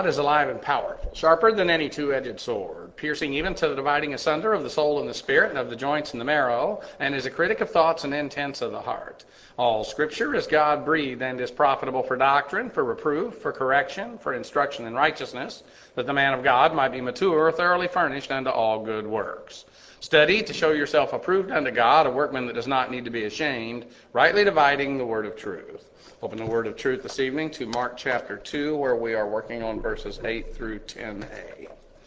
God is alive and powerful, sharper than any two-edged sword, piercing even to the dividing asunder of the soul and the spirit and of the joints and the marrow, and is a critic of thoughts and intents of the heart. All Scripture is God-breathed and is profitable for doctrine, for reproof, for correction, for instruction in righteousness, that the man of God might be mature, thoroughly furnished unto all good works. Study to show yourself approved unto God, a workman that does not need to be ashamed, rightly dividing the word of truth. Open the word of truth this evening to Mark chapter 2, where we are working on verses 8 through 10a.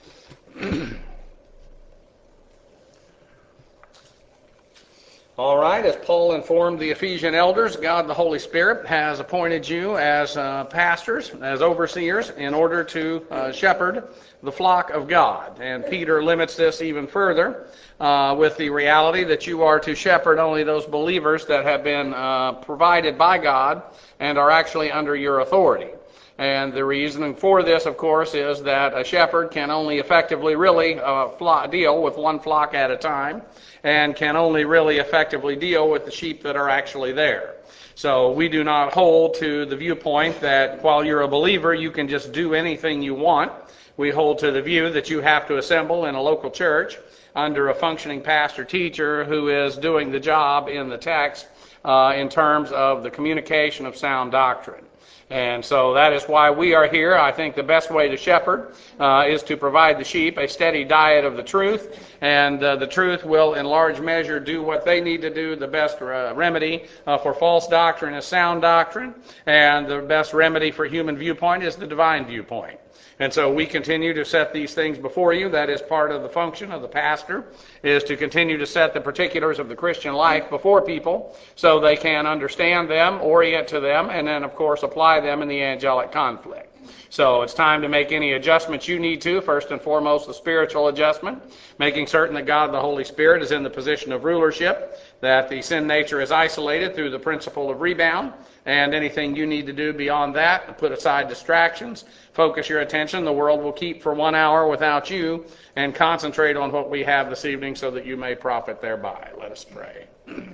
All right, as Paul informed the Ephesian elders, God the Holy Spirit has appointed you as pastors, as overseers, in order to shepherd the flock of God. And Peter limits this even further with the reality that you are to shepherd only those believers that have been provided by God and are actually under your authority. And the reasoning for this, of course, is that a shepherd can only effectively really deal with one flock at a time, and can only really effectively deal with the sheep that are actually there. So we do not hold to the viewpoint that while you're a believer, you can just do anything you want. We hold to the view that you have to assemble in a local church under a functioning pastor-teacher who is doing the job in the text in terms of the communication of sound doctrine. And so that is why we are here. I think the best way to shepherd is to provide the sheep a steady diet of the truth, and the truth will in large measure do what they need to do. The best remedy for false doctrine is sound doctrine, and the best remedy for human viewpoint is the divine viewpoint. And so we continue to set these things before you. That is part of the function of the pastor, is to continue to set the particulars of the Christian life before people so they can understand them, orient to them, and then, of course, apply them in the angelic conflict. So it's time to make any adjustments you need to. First and foremost, the spiritual adjustment, making certain that God the Holy Spirit is in the position of rulership, that the sin nature is isolated through the principle of rebound, and anything you need to do beyond that, put aside distractions, focus your attention. The world will keep for 1 hour without you, and concentrate on what we have this evening so that you may profit thereby. Let us pray.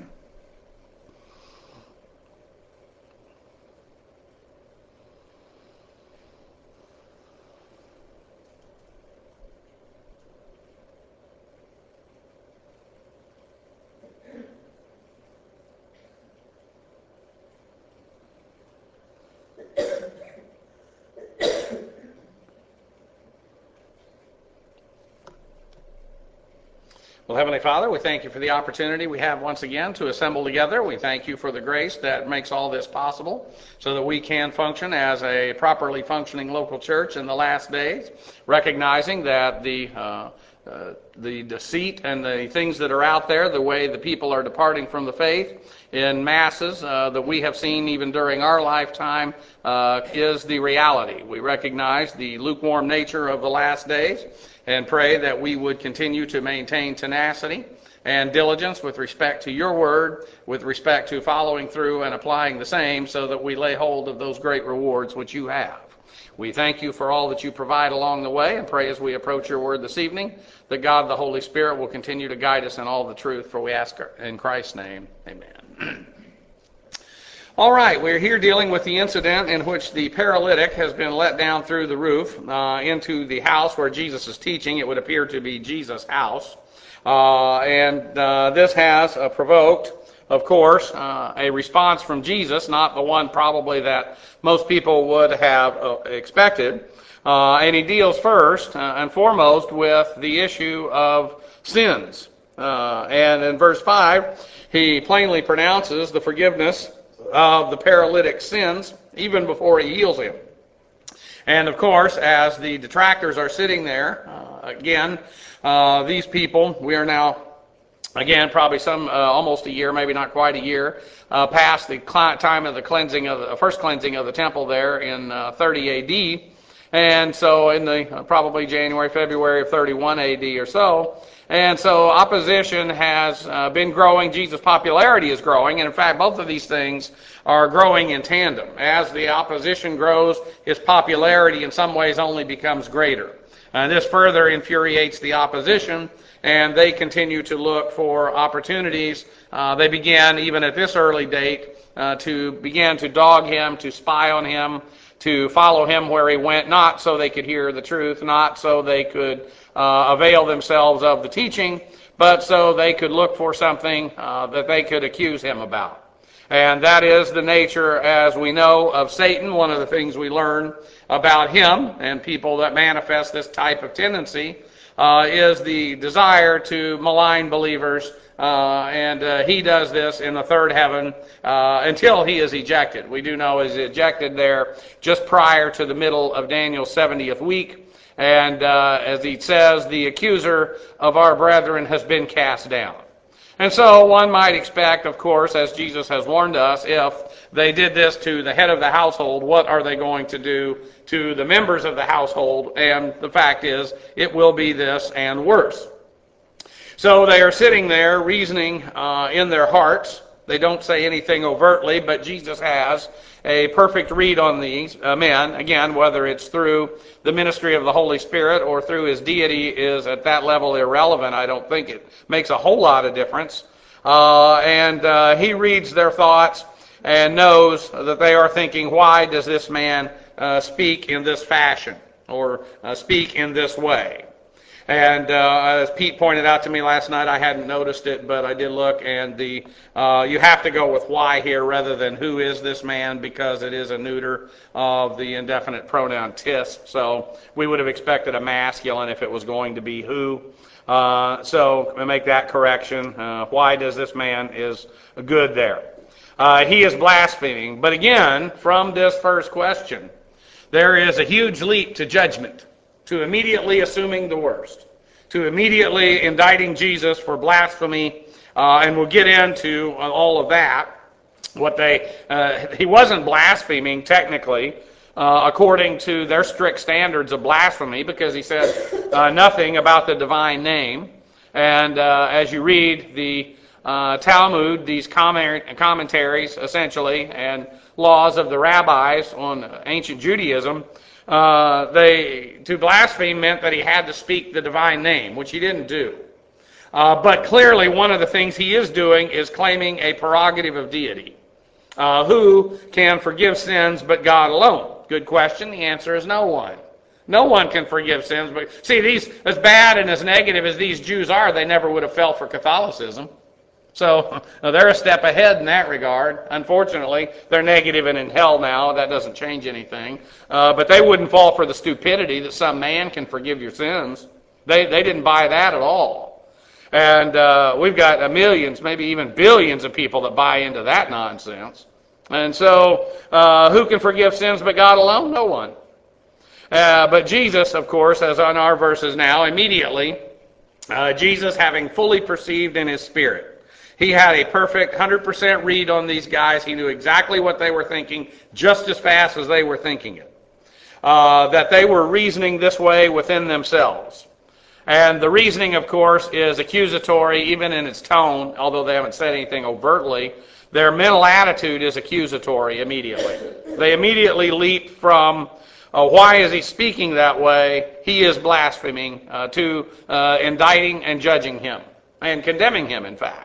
Well, Heavenly Father, we thank you for the opportunity we have once again to assemble together. We thank you for the grace that makes all this possible so that we can function as a properly functioning local church in the last days, recognizing that the deceit and the things that are out there, the way the people are departing from the faith in masses that we have seen even during our lifetime is the reality. We recognize the lukewarm nature of the last days, and pray that we would continue to maintain tenacity and diligence with respect to your word, with respect to following through and applying the same, so that we lay hold of those great rewards which you have. We thank you for all that you provide along the way, and pray as we approach your word this evening that God the Holy Spirit will continue to guide us in all the truth, for we ask in Christ's name. Amen. All right, we're here dealing with the incident in which the paralytic has been let down through the roof into the house where Jesus is teaching. It would appear to be Jesus' house. And this has provoked, of course, a response from Jesus, not the one probably that most people would have expected. And he deals first and foremost with the issue of sins. And in verse 5, he plainly pronounces the forgiveness of the paralytic's sins even before he heals him. And of course, as the detractors are sitting there, these people, we are now, again, probably almost a year, maybe not quite a year, past the time of the cleansing of the first cleansing of the temple there in 30 A.D., and so in the probably January, February of 31 A.D. or so. And so opposition has been growing. Jesus' popularity is growing. And in fact, both of these things are growing in tandem. As the opposition grows, his popularity in some ways only becomes greater. And this further infuriates the opposition, and they continue to look for opportunities. They began, even at this early date, to begin to dog him, to spy on him, to follow him where he went, not so they could hear the truth, not so they could avail themselves of the teaching, but so they could look for something that they could accuse him about. And that is the nature, as we know, of Satan. One of the things we learn about him and people that manifest this type of tendency is the desire to malign believers, and he does this in the third heaven until he is ejected. We do know he's ejected there just prior to the middle of Daniel's 70th week. And as he says, the accuser of our brethren has been cast down. And so one might expect, of course, as Jesus has warned us, if they did this to the head of the household, what are they going to do to the members of the household? And the fact is, it will be this and worse. So they are sitting there reasoning in their hearts. They don't say anything overtly, but Jesus has a perfect read on these men. Again, whether it's through the ministry of the Holy Spirit or through his deity is at that level irrelevant. I don't think it makes a whole lot of difference. And he reads their thoughts and knows that they are thinking, why does this man speak in this fashion or speak in this way? And as Pete pointed out to me last night, I hadn't noticed it, but I did look, and you have to go with why here rather than who is this man, because it is a neuter of the indefinite pronoun tis. So we would have expected a masculine if it was going to be who. So we make that correction. Why does this man is good there? He is blaspheming. But again, from this first question, there is a huge leap to judgment, to immediately assuming the worst, to immediately indicting Jesus for blasphemy, and we'll get into all of that. He wasn't blaspheming technically, according to their strict standards of blasphemy, because he said nothing about the divine name. And as you read the Talmud, these commentaries essentially, and laws of the rabbis on ancient Judaism, to blaspheme meant that he had to speak the divine name, which he didn't do. But clearly one of the things he is doing is claiming a prerogative of deity. Who can forgive sins but God alone? Good question. The answer is no one. No one can forgive sins. But see, these, as bad and as negative as these Jews are, they never would have fell for Catholicism. So they're a step ahead in that regard. Unfortunately, they're negative and in hell now. That doesn't change anything. But they wouldn't fall for the stupidity that some man can forgive your sins. They didn't buy that at all. And we've got millions, maybe even billions of people that buy into that nonsense. And so who can forgive sins but God alone? No one. But Jesus, of course, as on our verses now, immediately, Jesus having fully perceived in his spirit, he had a perfect 100% read on these guys. He knew exactly what they were thinking just as fast as they were thinking it. That they were reasoning this way within themselves. And the reasoning, of course, is accusatory, even in its tone, although they haven't said anything overtly. Their mental attitude is accusatory immediately. They immediately leap from, why is he speaking that way? He is blaspheming, to indicting and judging him, and condemning him, in fact.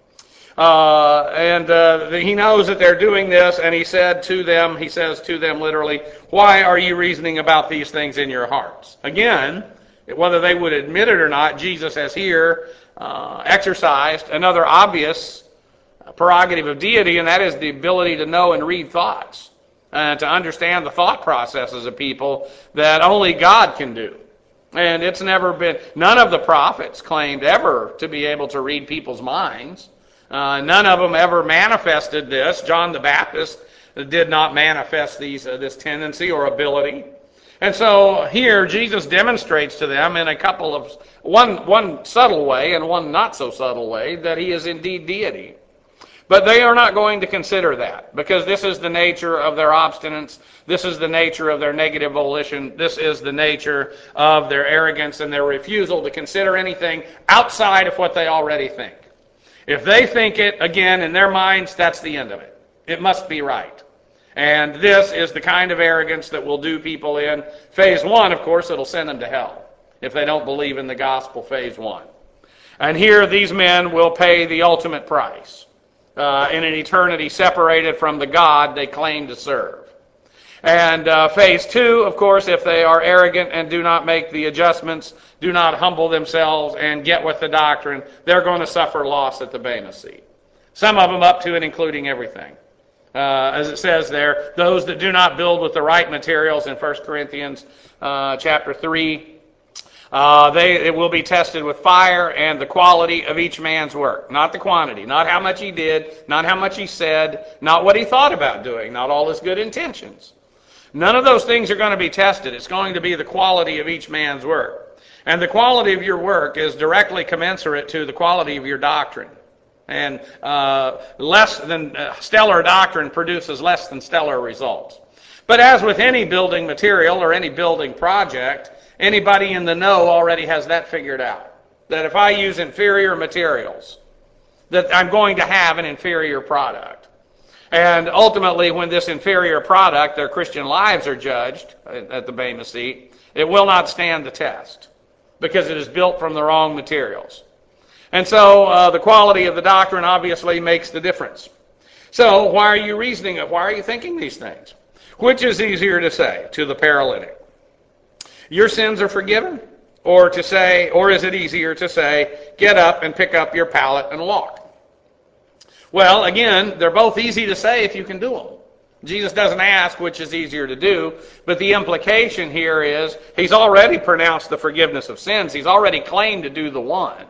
He knows that they're doing this, and he says to them literally, why are you reasoning about these things in your hearts? Again, whether they would admit it or not, Jesus has here exercised another obvious prerogative of deity, and that is the ability to know and read thoughts, and to understand the thought processes of people that only God can do. And it's never been, none of the prophets claimed ever to be able to read people's minds. None of them ever manifested this. John the Baptist did not manifest this tendency or ability. And so here Jesus demonstrates to them in a couple of, one subtle way and one not so subtle way, that he is indeed deity. But they are not going to consider that, because this is the nature of their obstinance. This is the nature of their negative volition. This is the nature of their arrogance and their refusal to consider anything outside of what they already think. If they think it, again, in their minds, that's the end of it. It must be right. And this is the kind of arrogance that will do people in phase one. Of course, it'll send them to hell if they don't believe in the gospel, phase one. And here these men will pay the ultimate price in an eternity separated from the God they claim to serve. And phase 2, of course, if they are arrogant and do not make the adjustments, do not humble themselves and get with the doctrine, they're going to suffer loss at the Bema seat. Some of them up to and including everything. As it says there, those that do not build with the right materials in 1 Corinthians chapter 3, it will be tested with fire and the quality of each man's work. Not the quantity, not how much he did, not how much he said, not what he thought about doing, not all his good intentions. None of those things are going to be tested. It's going to be the quality of each man's work. And the quality of your work is directly commensurate to the quality of your doctrine. And less than stellar doctrine produces less than stellar results. But as with any building material or any building project, anybody in the know already has that figured out. That if I use inferior materials, that I'm going to have an inferior product. And ultimately, when this inferior product, their Christian lives, are judged at the Bema seat, it will not stand the test because it is built from the wrong materials. And so the quality of the doctrine obviously makes the difference. So why are you reasoning it? Why are you thinking these things? Which is easier to say to the paralytic? Your sins are forgiven? Or is it easier to say, get up and pick up your pallet and walk? Well, again, they're both easy to say if you can do them. Jesus doesn't ask which is easier to do, but the implication here is he's already pronounced the forgiveness of sins. He's already claimed to do the one.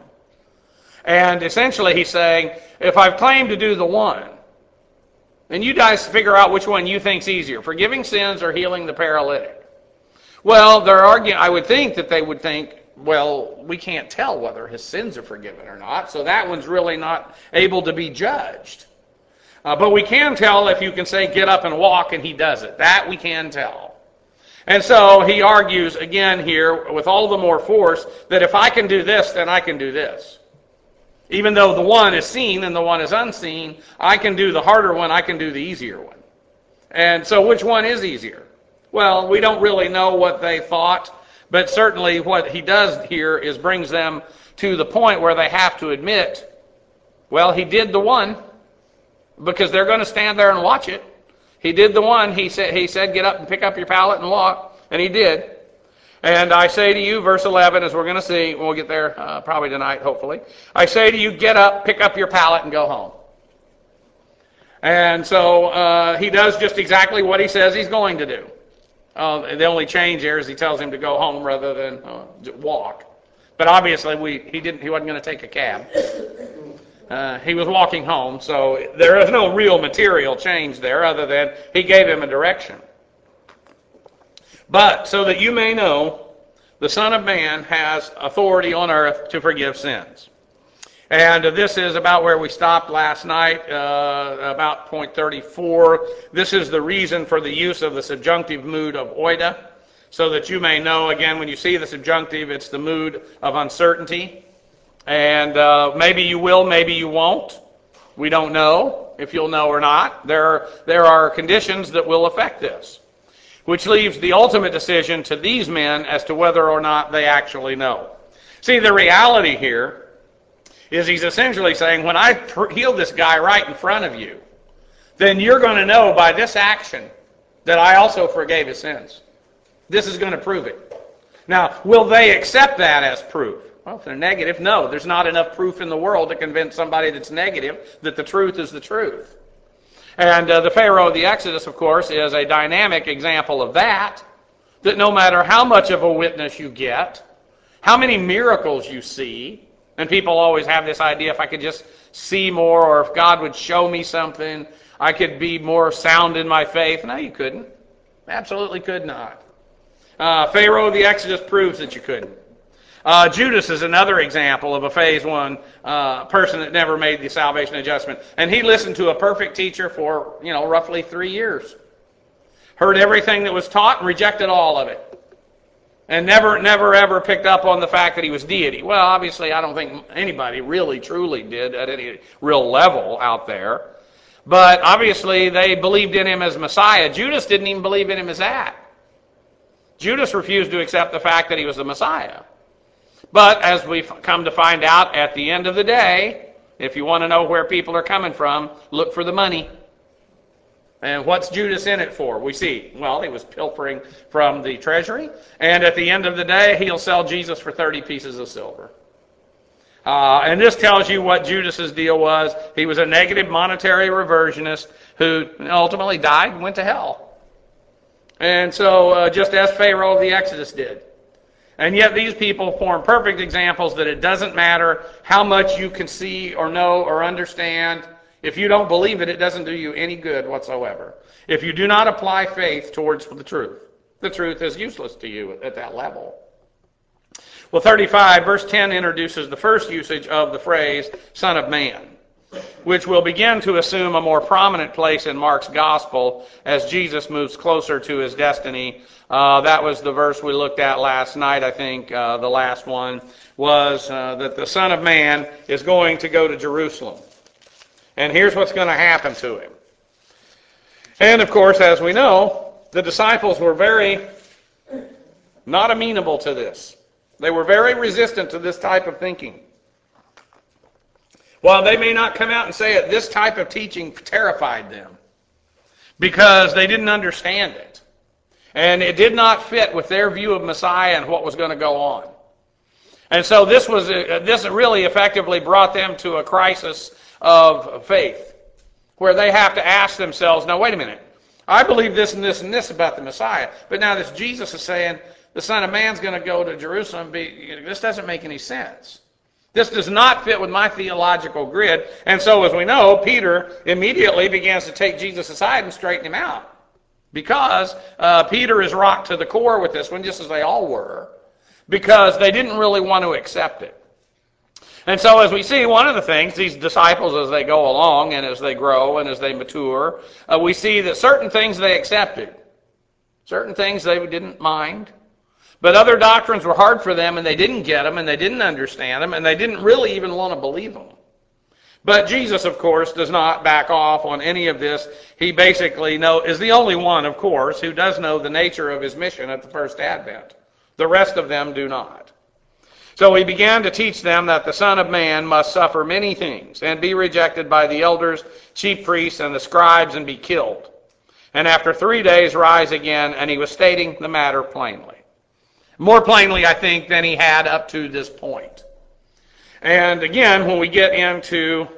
And essentially he's saying, if I've claimed to do the one, then you guys figure out which one you think's easier, forgiving sins or healing the paralytic. Well, I would think that they would think, well, we can't tell whether his sins are forgiven or not, so that one's really not able to be judged. But we can tell if you can say, get up and walk, and he does it. That we can tell. And so he argues again here with all the more force that if I can do this, then I can do this. Even though the one is seen and the one is unseen, I can do the harder one, I can do the easier one. And so which one is easier? Well, we don't really know what they thought, but certainly what he does here is brings them to the point where they have to admit, well, he did the one, because they're going to stand there and watch it. He did the one. He said, get up and pick up your pallet and walk, and he did. And I say to you, verse 11, as we're going to see, we'll get there probably tonight, hopefully. I say to you, get up, pick up your pallet, and go home. And so he does just exactly what he says he's going to do. The only change here is he tells him to go home rather than walk. But obviously, he wasn't going to take a cab. He was walking home, so there is no real material change there other than he gave him a direction. But so that you may know, the Son of Man has authority on earth to forgive sins. And this is about where we stopped last night, about point 34. This is the reason for the use of the subjunctive mood of oida, so that you may know, again, when you see the subjunctive, it's the mood of uncertainty. And maybe you will, maybe you won't. We don't know if you'll know or not. There are conditions that will affect this, which leaves the ultimate decision to these men as to whether or not they actually know. See, the reality here is he's essentially saying, when I heal this guy right in front of you, then you're going to know by this action that I also forgave his sins. This is going to prove it. Now, will they accept that as proof? Well, if they're negative, no. There's not enough proof in the world to convince somebody that's negative that the truth is the truth. And the Pharaoh of the Exodus, of course, is a dynamic example of that no matter how much of a witness you get, how many miracles you see, and people always have this idea, if I could just see more, or if God would show me something, I could be more sound in my faith. No, you couldn't. Absolutely could not. Pharaoh of the Exodus proves that you couldn't. Judas is another example of a phase 1 person that never made the salvation adjustment. And he listened to a perfect teacher for, roughly 3 years. Heard everything that was taught and rejected all of it. And never, ever picked up on the fact that he was deity. Well, obviously, I don't think anybody really, truly did at any real level out there. But obviously, they believed in him as Messiah. Judas didn't even believe in him as that. Judas refused to accept the fact that he was the Messiah. But as we've come to find out at the end of the day, if you want to know where people are coming from, look for the money. And what's Judas in it for? We see, well, he was pilfering from the treasury, and at the end of the day, he'll sell Jesus for 30 pieces of silver. And this tells you what Judas's deal was. He was a negative monetary reversionist who ultimately died and went to hell. And so, just as Pharaoh of the Exodus did. And yet these people form perfect examples that it doesn't matter how much you can see or know or understand. If you don't believe it, it doesn't do you any good whatsoever. If you do not apply faith towards the truth is useless to you at that level. Well, 35, verse 10 introduces the first usage of the phrase, Son of Man, which will begin to assume a more prominent place in Mark's gospel as Jesus moves closer to his destiny. That was the verse we looked at last night, I think. The last one was that the Son of Man is going to go to Jerusalem. And here's what's going to happen to him. And, of course, as we know, the disciples were very not amenable to this. They were very resistant to this type of thinking. While they may not come out and say it, this type of teaching terrified them because they didn't understand it. And it did not fit with their view of Messiah and what was going to go on. And so this really effectively brought them to a crisis of faith, where they have to ask themselves, now wait a minute, I believe this and this and this about the Messiah, but now this Jesus is saying the Son of Man's going to go to Jerusalem. This doesn't make any sense. This does not fit with my theological grid. And so, as we know, Peter immediately begins to take Jesus aside and straighten him out. Because Peter is rocked to the core with this one, just as they all were. Because they didn't really want to accept it. And so, as we see, one of the things, these disciples, as they go along and as they grow and as they mature, we see that certain things they accepted. Certain things they didn't mind. But other doctrines were hard for them, and they didn't get them, and they didn't understand them, and they didn't really even want to believe them. But Jesus, of course, does not back off on any of this. He basically is the only one, of course, who does know the nature of his mission at the first advent. The rest of them do not. So he began to teach them that the Son of Man must suffer many things, and be rejected by the elders, chief priests, and the scribes, and be killed. And after 3 days rise again, and he was stating the matter plainly. More plainly, I think, than he had up to this point. And again, when we get into,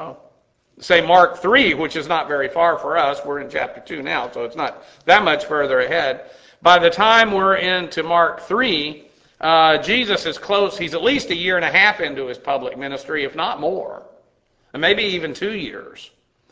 say, Mark 3, which is not very far for us, we're in chapter 2 now, so it's not that much further ahead. By the time we're into Mark 3, Jesus is close. He's at least 1.5 years into his public ministry, if not more, and maybe even 2 years.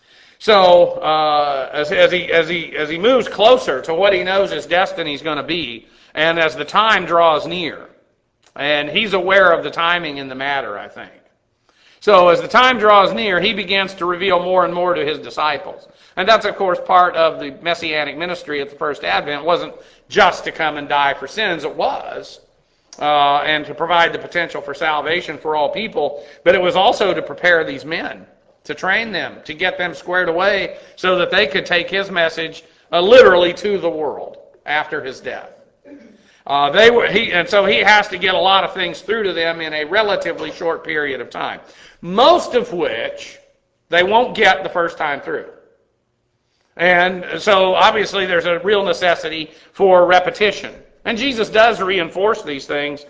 So as he moves closer to what he knows his destiny is going to be, and as the time draws near, and he's aware of the timing in the matter, I think. So as the time draws near, he begins to reveal more and more to his disciples. And that's, of course, part of the messianic ministry at the first advent. It wasn't just to come and die for sins. It was, and to provide the potential for salvation for all people. But it was also to prepare these men, to train them, to get them squared away so that they could take his message literally to the world after his death. And so he has to get a lot of things through to them in a relatively short period of time, most of which they won't get the first time through. And so obviously there's a real necessity for repetition. And Jesus does reinforce these things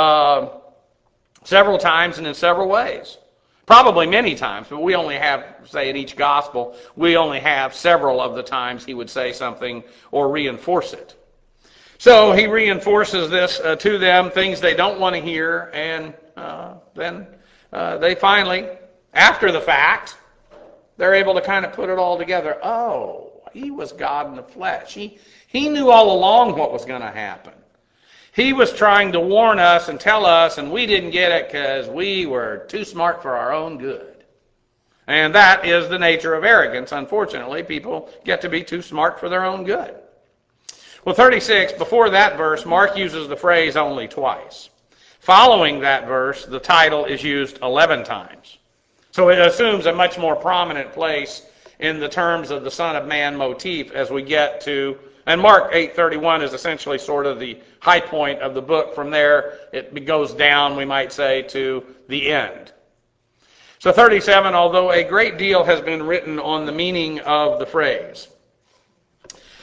several times and in several ways. Probably many times, but we only have, say, in each gospel, we only have several of the times he would say something or reinforce it. So he reinforces this to them, things they don't want to hear, and then they finally, after the fact, they're able to kind of put it all together. Oh, he was God in the flesh. He knew all along what was going to happen. He was trying to warn us and tell us, and we didn't get it because we were too smart for our own good. And that is the nature of arrogance. Unfortunately, people get to be too smart for their own good. Well, 36, before that verse, Mark uses the phrase only twice. Following that verse, the title is used 11 times. So it assumes a much more prominent place in the terms of the Son of Man motif as we get to, and Mark 8:31 is essentially sort of the high point of the book. From there, it goes down, we might say, to the end. So 37, although a great deal has been written on the meaning of the phrase,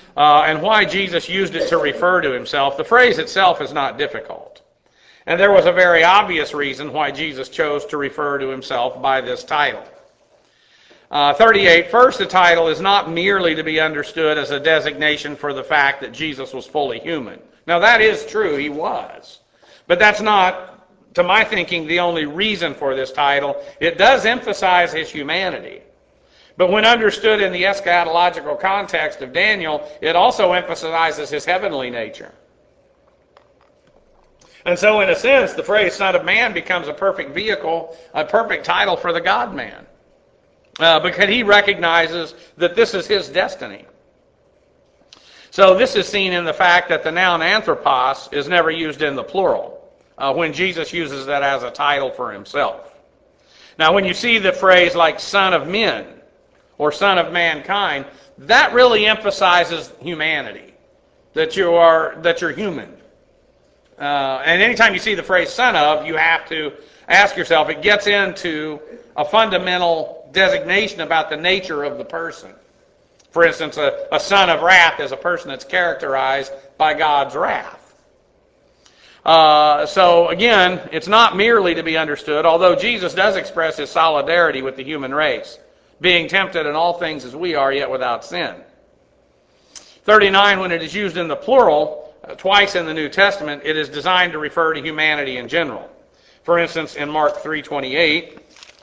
and why Jesus used it to refer to himself. The phrase itself is not difficult. And there was a very obvious reason why Jesus chose to refer to himself by this title. 38, first, the title is not merely to be understood as a designation for the fact that Jesus was fully human. Now, that is true, he was. But that's not, to my thinking, the only reason for this title. It does emphasize his humanity. But when understood in the eschatological context of Daniel, it also emphasizes his heavenly nature. And so, in a sense, the phrase Son of Man becomes a perfect vehicle, a perfect title for the God-man. Because he recognizes that this is his destiny. So this is seen in the fact that the noun anthropos is never used in the plural, when Jesus uses that as a title for himself. Now, when you see the phrase like Son of Men or Son of Mankind, that really emphasizes humanity, that you're human. And anytime you see the phrase Son of, you have to ask yourself, it gets into a fundamental designation about the nature of the person. For instance, a son of wrath is a person that's characterized by God's wrath. So again, it's not merely to be understood, although Jesus does express his solidarity with the human race, being tempted in all things as we are, yet without sin. 39, when it is used in the plural, twice in the New Testament, it is designed to refer to humanity in general. For instance, in Mark 3:28,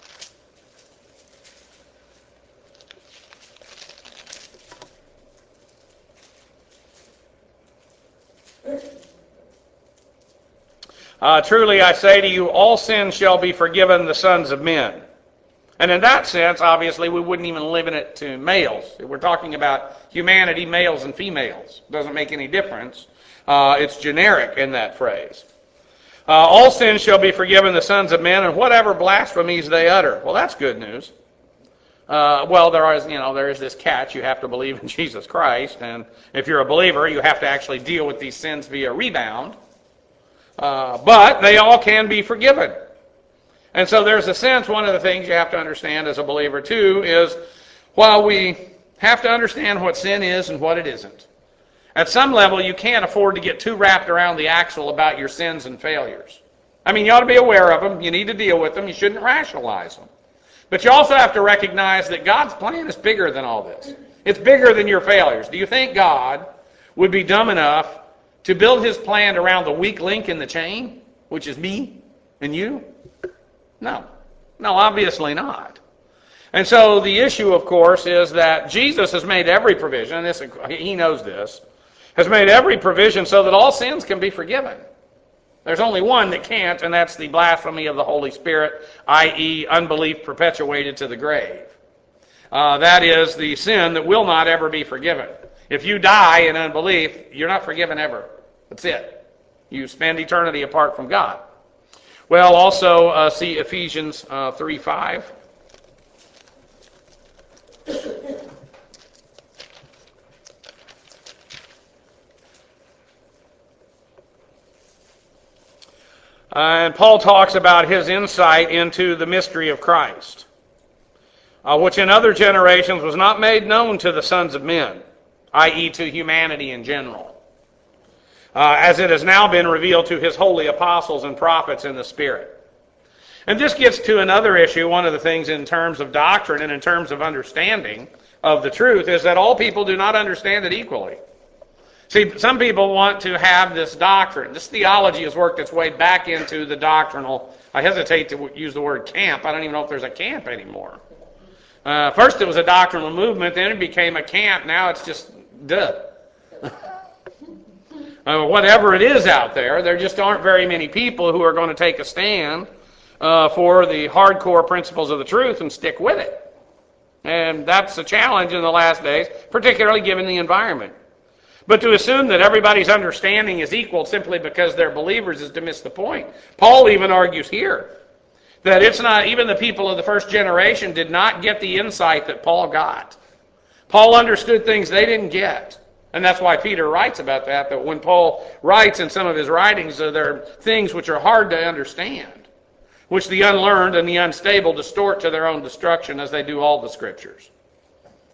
truly I say to you, all sins shall be forgiven the sons of men. And in that sense, obviously, we wouldn't even limit it to males. We're talking about humanity, males and females. It doesn't make any difference. It's generic in that phrase. All sins shall be forgiven the sons of men, and whatever blasphemies they utter. Well, that's good news. Well, there is this catch. You have to believe in Jesus Christ, and if you're a believer, you have to actually deal with these sins via rebound. But they all can be forgiven. And so there's a sense, one of the things you have to understand as a believer too is, while we have to understand what sin is and what it isn't, at some level you can't afford to get too wrapped around the axle about your sins and failures. I mean, you ought to be aware of them, you need to deal with them, you shouldn't rationalize them. But you also have to recognize that God's plan is bigger than all this. It's bigger than your failures. Do you think God would be dumb enough to build his plan around the weak link in the chain, which is me and you? No, obviously not. And so the issue, of course, is that Jesus has made every provision, and he knows this, has made every provision so that all sins can be forgiven. There's only one that can't, and that's the blasphemy of the Holy Spirit, i.e. unbelief perpetuated to the grave. That is the sin that will not ever be forgiven. If you die in unbelief, you're not forgiven ever. That's it. You spend eternity apart from God. Well, also see Ephesians 3:5. And Paul talks about his insight into the mystery of Christ, which in other generations was not made known to the sons of men, i.e. to humanity in general, as it has now been revealed to his holy apostles and prophets in the Spirit. And this gets to another issue. One of the things in terms of doctrine and in terms of understanding of the truth is that all people do not understand it equally. See, some people want to have this doctrine. This theology has worked its way back into the doctrinal, I hesitate to use the word camp. I don't even know if there's a camp anymore. First it was a doctrinal movement, then it became a camp. Now it's just duh. Whatever it is out there just aren't very many people who are going to take a stand for the hardcore principles of the truth and stick with it. And that's a challenge in the last days, particularly given the environment. But to assume that everybody's understanding is equal simply because they're believers is to miss the point. Paul even argues here that it's not, even the people of the first generation did not get the insight that Paul got. Paul understood things they didn't get. And that's why Peter writes about that when Paul writes in some of his writings, there are things which are hard to understand, which the unlearned and the unstable distort to their own destruction, as they do all the Scriptures.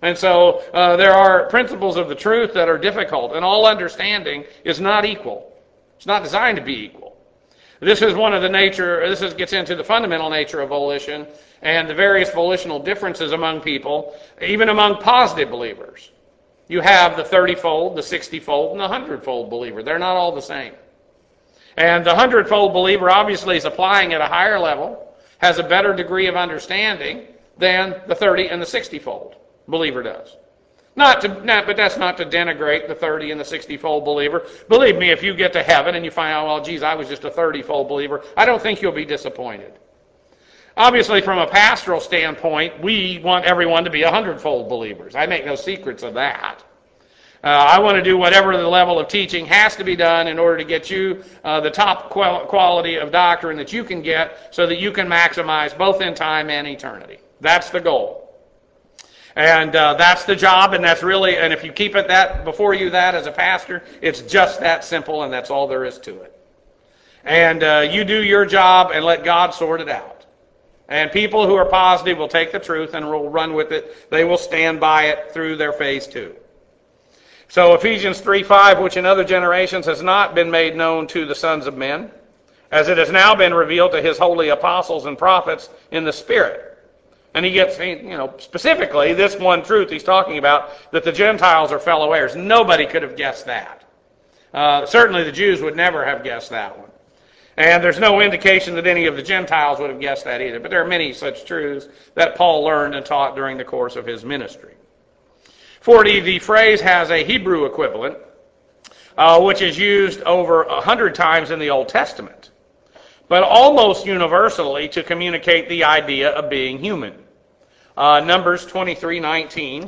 And so there are principles of the truth that are difficult, and all understanding is not equal. It's not designed to be equal. This gets into the fundamental nature of volition and the various volitional differences among people, even among positive believers. You have the 30-fold, the 60-fold, and the 100-fold believer. They're not all the same. And the 100-fold believer obviously is applying at a higher level, has a better degree of understanding than the 30 and the 60-fold believer does. But that's not to denigrate the 30 and the 60-fold believer. Believe me, if you get to heaven and you find out, well, geez, I was just a 30-fold believer, I don't think you'll be disappointed. Obviously, from a pastoral standpoint, we want everyone to be 100-fold believers. I make no secrets of that. I want to do whatever the level of teaching has to be done in order to get you the top quality of doctrine that you can get so that you can maximize both in time and eternity. That's the goal. And that's the job, and if you keep it that before you that as a pastor, it's just that simple, and that's all there is to it. And you do your job and let God sort it out. And people who are positive will take the truth and will run with it. They will stand by it through their phase 2. So Ephesians 3:5, which in other generations has not been made known to the sons of men, as it has now been revealed to his holy apostles and prophets in the Spirit. And he gets, specifically this one truth he's talking about, that the Gentiles are fellow heirs. Nobody could have guessed that. Certainly the Jews would never have guessed that one. And there's no indication that any of the Gentiles would have guessed that either. But there are many such truths that Paul learned and taught during the course of his ministry. 40, the phrase has a Hebrew equivalent, which is used over 100 times in the Old Testament, but almost universally to communicate the idea of being human. Numbers 23:19.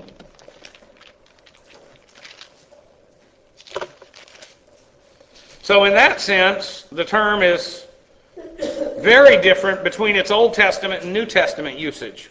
So in that sense, the term is very different between its Old Testament and New Testament usage.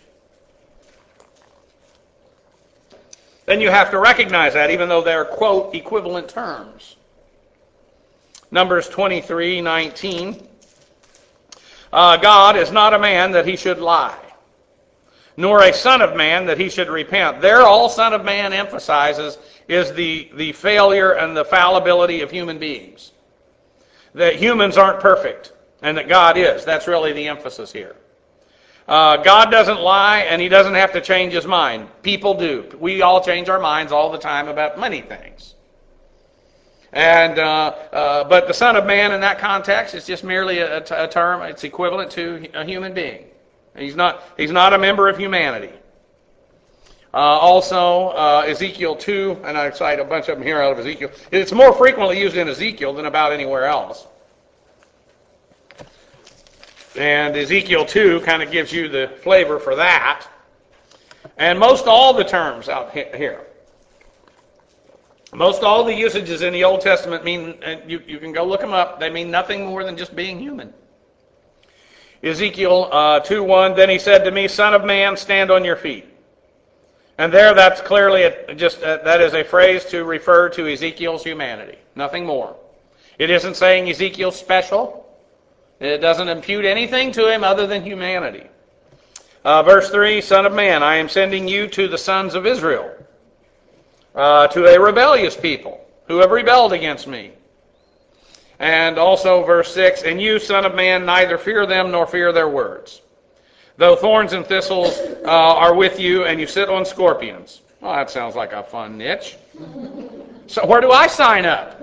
Then you have to recognize that, even though they're, quote, equivalent terms. Numbers 23:19. God is not a man that he should lie, nor a son of man that he should repent. There, all son of man emphasizes is the failure and the fallibility of human beings. That humans aren't perfect, and that God is. That's really the emphasis here. God doesn't lie, and he doesn't have to change his mind. People do. We all change our minds all the time about many things. And but the Son of Man in that context is just merely a term. It's equivalent to a human being. He's not a member of humanity. Also, Ezekiel 2, and I cite a bunch of them here out of Ezekiel. It's more frequently used in Ezekiel than about anywhere else. And Ezekiel 2 kind of gives you the flavor for that. And most all the terms out here, most all the usages in the Old Testament mean, and you can go look them up, they mean nothing more than just being human. Ezekiel 2:1, then he said to me, Son of man, stand on your feet. And there, that's clearly that is a phrase to refer to Ezekiel's humanity, nothing more. It isn't saying Ezekiel's special. It doesn't impute anything to him other than humanity. Verse 3, Son of man, I am sending you to the sons of Israel, to a rebellious people who have rebelled against me. And also verse 6, and you, Son of man, neither fear them nor fear their words. Though thorns and thistles are with you, and you sit on scorpions. Well, that sounds like a fun niche. So where do I sign up?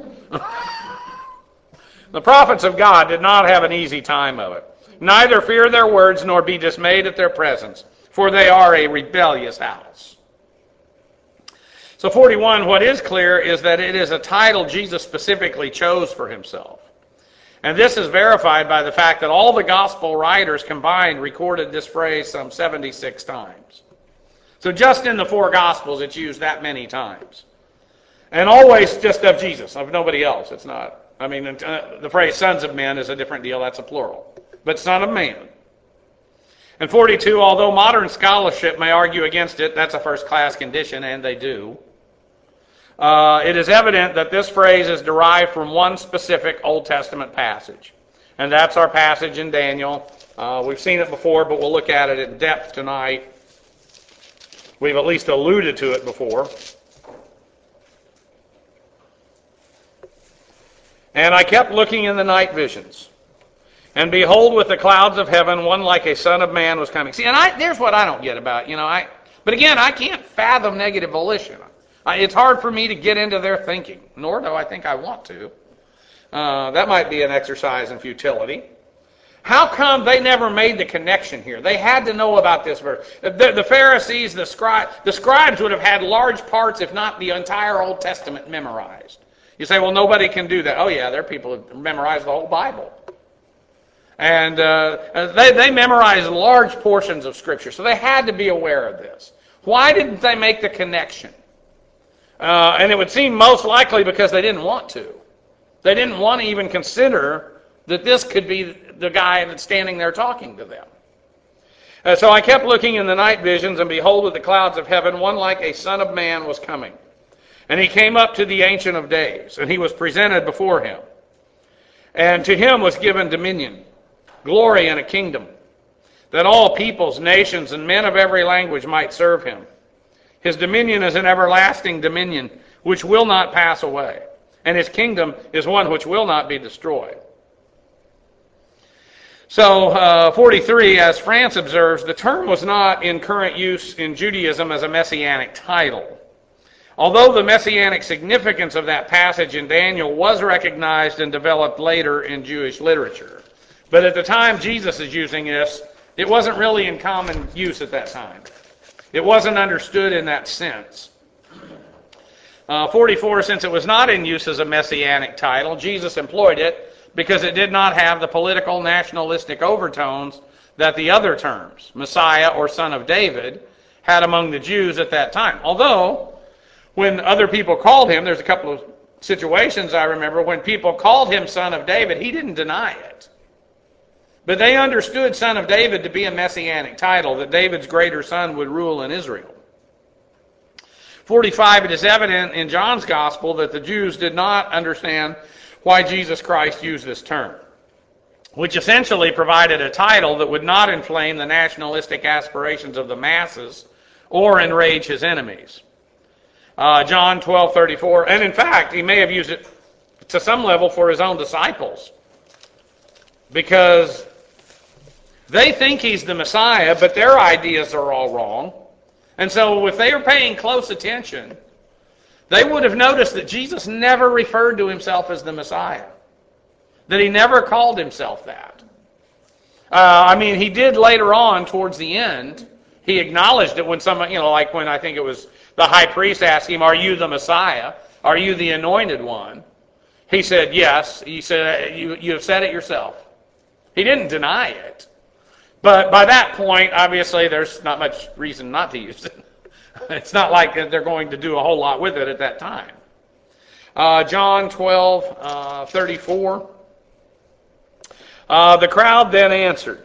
The prophets of God did not have an easy time of it. Neither fear their words nor be dismayed at their presence, for they are a rebellious house. So 41, what is clear is that it is a title Jesus specifically chose for himself. And this is verified by the fact that all the gospel writers combined recorded this phrase some 76 times. So just in the 4 gospels it's used that many times. And always just of Jesus, of nobody else. It's not. I mean, the phrase sons of men is a different deal. That's a plural. But son of man. And 42, although modern scholarship may argue against it, that's a first-class condition, and they do. It is evident that this phrase is derived from one specific Old Testament passage. And that's our passage in Daniel. We've seen it before, but we'll look at it in depth tonight. We've at least alluded to it before. And I kept looking in the night visions. And behold, with the clouds of heaven, one like a son of man was coming. See, and there's what I don't get about, but again, I can't fathom negative volition. It's hard for me to get into their thinking, nor do I think I want to. That might be an exercise in futility. How come they never made the connection here? They had to know about this verse. The Pharisees, the scribes would have had large parts, if not the entire Old Testament, memorized. You say, well, nobody can do that. Oh, yeah, there are people who memorize the whole Bible. And they memorized large portions of Scripture, so they had to be aware of this. Why didn't they make the connection? And it would seem most likely because they didn't want to. They didn't want to even consider that this could be the guy that's standing there talking to them. So I kept looking in the night visions, and behold, with the clouds of heaven, one like a son of man was coming. And he came up to the Ancient of Days, and he was presented before him. And to him was given dominion, glory, and a kingdom, that all peoples, nations, and men of every language might serve him. His dominion is an everlasting dominion, which will not pass away, and his kingdom is one which will not be destroyed. So, 43, as France observes, the term was not in current use in Judaism as a messianic title. Although the messianic significance of that passage in Daniel was recognized and developed later in Jewish literature. But at the time Jesus is using this, it wasn't really in common use at that time. It wasn't understood in that sense. 44, since it was not in use as a messianic title, Jesus employed it because it did not have the political nationalistic overtones that the other terms, Messiah or Son of David, had among the Jews at that time. Although, when other people called him, there's a couple of situations I remember, when people called him Son of David, he didn't deny it. But they understood Son of David to be a messianic title, that David's greater son would rule in Israel. 45, it is evident in John's Gospel that the Jews did not understand why Jesus Christ used this term, which essentially provided a title that would not inflame the nationalistic aspirations of the masses or enrage his enemies. John 12:34, and in fact, he may have used it to some level for his own disciples, because they think he's the Messiah, but their ideas are all wrong. And so if they are paying close attention, they would have noticed that Jesus never referred to himself as the Messiah, that he never called himself that. He did later on towards the end. He acknowledged it when someone, like when I think it was the high priest asked him, "Are you the Messiah? Are you the anointed one?" He said, "Yes." He said, "You have said it yourself." He didn't deny it. But by that point, obviously, there's not much reason not to use it. It's not like they're going to do a whole lot with it at that time. John 12:34. The crowd then answered,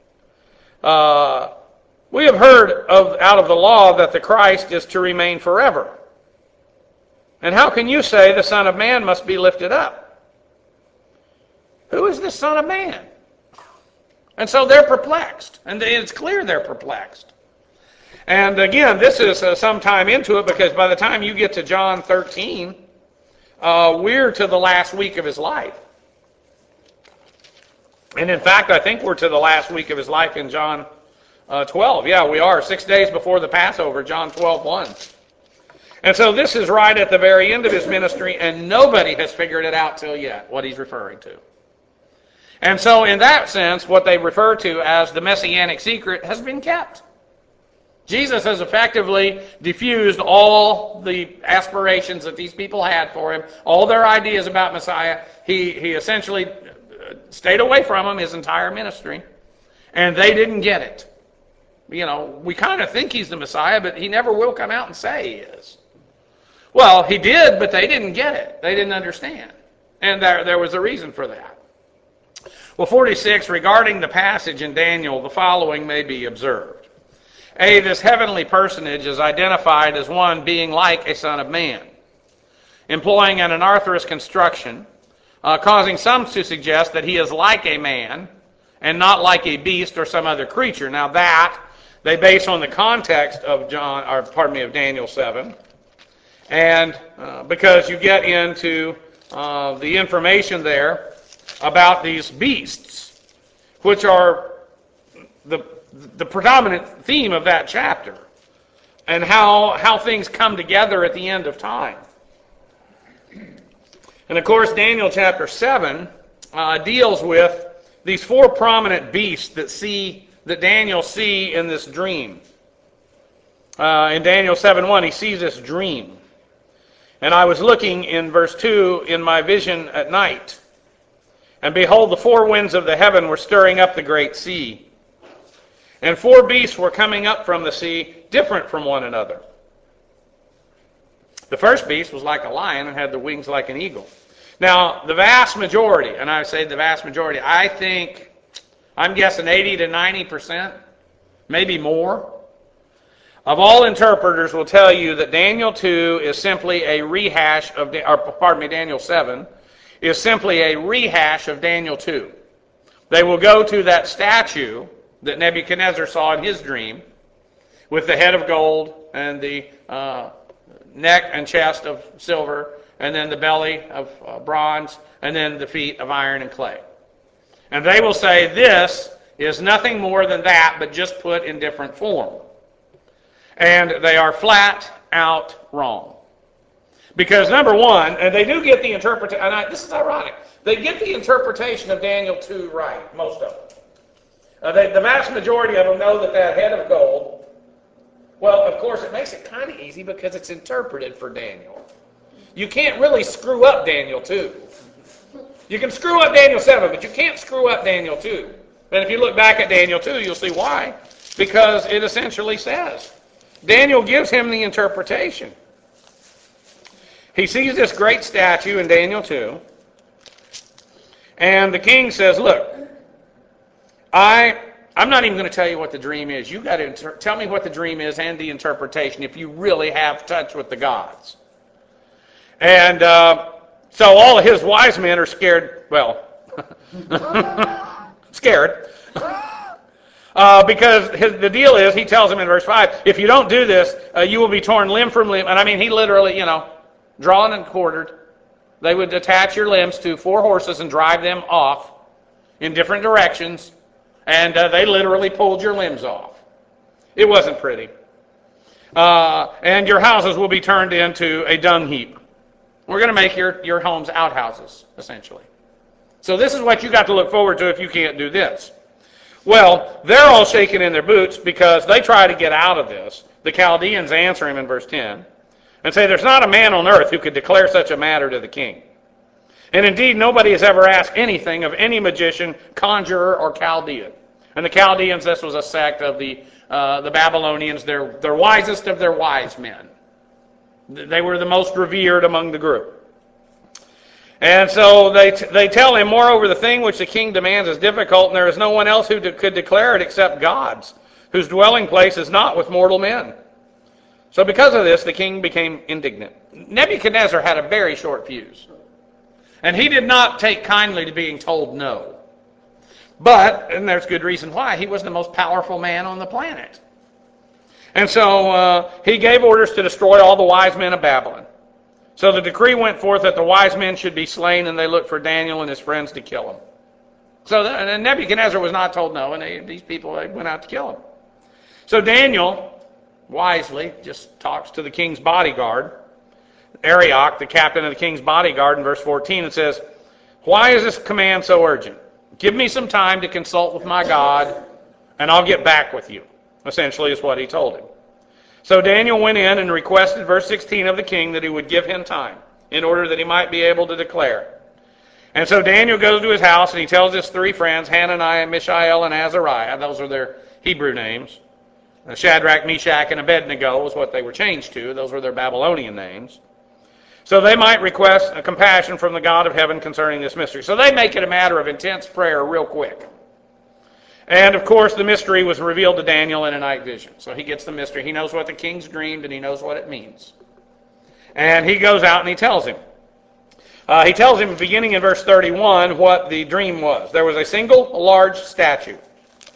"We have heard out of the law that the Christ is to remain forever. And how can you say the Son of Man must be lifted up?" Who is this Son of Man? And so they're perplexed. And it's clear they're perplexed. And again, this is some time into it, because by the time you get to John 13, we're to the last week of his life. And in fact, I think we're to the last week of his life in John 12. Yeah, we are. 6 days before the Passover, John 12:1. And so this is right at the very end of his ministry, and nobody has figured it out till yet, what he's referring to. And so in that sense, what they refer to as the messianic secret has been kept. Jesus has effectively diffused all the aspirations that these people had for him, all their ideas about Messiah. He essentially stayed away from them his entire ministry, and they didn't get it. We kind of think he's the Messiah, but he never will come out and say he is. Well, he did, but they didn't get it. They didn't understand. And there was a reason for that. Well, 46, regarding the passage in Daniel, the following may be observed. A, this heavenly personage is identified as one being like a son of man, employing an anarthrous construction, causing some to suggest that he is like a man and not like a beast or some other creature. Now that They base on the context of of Daniel 7, and because you get into the information there about these beasts, which are the predominant theme of that chapter, and how things come together at the end of time. And of course, Daniel chapter 7 deals with these four prominent beasts that Daniel see in this dream. In Daniel 7:1, he sees this dream. And I was looking in verse 2 in my vision at night, and behold, the four winds of the heaven were stirring up the great sea. And four beasts were coming up from the sea, different from one another. The first beast was like a lion and had the wings like an eagle. Now, the vast majority, and I say the vast majority, I'm guessing 80 to 90%, maybe more, of all interpreters will tell you that Daniel 2 is simply a rehash of, Daniel 7 is simply a rehash of Daniel 2. They will go to that statue that Nebuchadnezzar saw in his dream, with the head of gold and the neck and chest of silver, and then the belly of bronze, and then the feet of iron and clay. And they will say this is nothing more than that, but just put in different form. And they are flat out wrong. Because number one, and they do get the interpretation, and this is ironic, they get the interpretation of Daniel 2 right, most of them. The vast majority of them know that head of gold, well, of course, it makes it kind of easy because it's interpreted for Daniel. You can't really screw up Daniel 2. You can screw up Daniel 7, but you can't screw up Daniel 2. And if you look back at Daniel 2, you'll see why. Because it essentially says, Daniel gives him the interpretation. He sees this great statue in Daniel 2, and the king says, look, I'm not even going to tell you what the dream is. You've got to tell me what the dream is and the interpretation if you really have touch with the gods. And so all of his wise men are scared, scared. Because the deal is, he tells them in verse 5, if you don't do this, you will be torn limb from limb. And I mean, he literally, drawn and quartered. They would attach your limbs to 4 horses and drive them off in different directions. And they literally pulled your limbs off. It wasn't pretty. And your houses will be turned into a dung heap. We're going to make your homes outhouses, essentially. So this is what you got to look forward to if you can't do this. Well, they're all shaking in their boots because they try to get out of this. The Chaldeans answer him in verse 10 and say, there's not a man on earth who could declare such a matter to the king. And indeed, nobody has ever asked anything of any magician, conjurer, or Chaldean. And the Chaldeans, this was a sect of the Babylonians, their wisest of their wise men. They were the most revered among the group. And so they tell him, moreover, the thing which the king demands is difficult, and there is no one else who could declare it except gods, whose dwelling place is not with mortal men. So because of this, the king became indignant. Nebuchadnezzar had a very short fuse. And he did not take kindly to being told no. But, and there's good reason why, he was the most powerful man on the planet. And so he gave orders to destroy all the wise men of Babylon. So the decree went forth that the wise men should be slain, and they looked for Daniel and his friends to kill him. So Nebuchadnezzar was not told no, and these people went out to kill him. So Daniel, wisely, just talks to the king's bodyguard, Arioch, the captain of the king's bodyguard, in verse 14, and says, why is this command so urgent? Give me some time to consult with my God, and I'll get back with you, essentially is what he told him. So Daniel went in and requested, verse 16, of the king that he would give him time in order that he might be able to declare. And so Daniel goes to his house and he tells his 3 friends, Hananiah, Mishael, and Azariah. Those are their Hebrew names. Shadrach, Meshach, and Abednego was what they were changed to. Those were their Babylonian names. So they might request a compassion from the God of heaven concerning this mystery. So they make it a matter of intense prayer real quick. And, of course, the mystery was revealed to Daniel in a night vision. So he gets the mystery. He knows what the king's dreamed, and he knows what it means. And he goes out and he tells him. He tells him, beginning in verse 31, what the dream was. There was a single large statue.